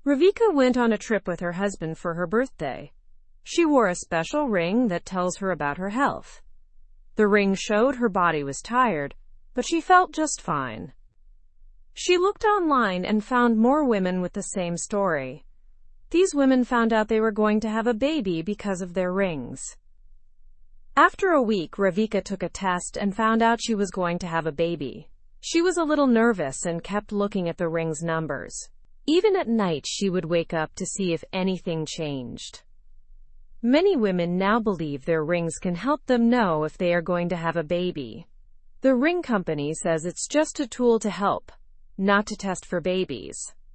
Ravika went on a trip with her husband for her birthday. She wore a special ring that tells her about her health. The ring showed her body was tired, but she felt just fine. She looked online and found more women with the same story. These women found out they were going to have a baby because of their rings. After a week, Ravika took a test and found out she was going to have a baby. She was a little nervous and kept looking at the ring's numbers. Even at night, she would wake up to see if anything changed. Many women now believe their rings can help them know if they are going to have a baby. The ring company says it's just a tool to help, not to test for babies.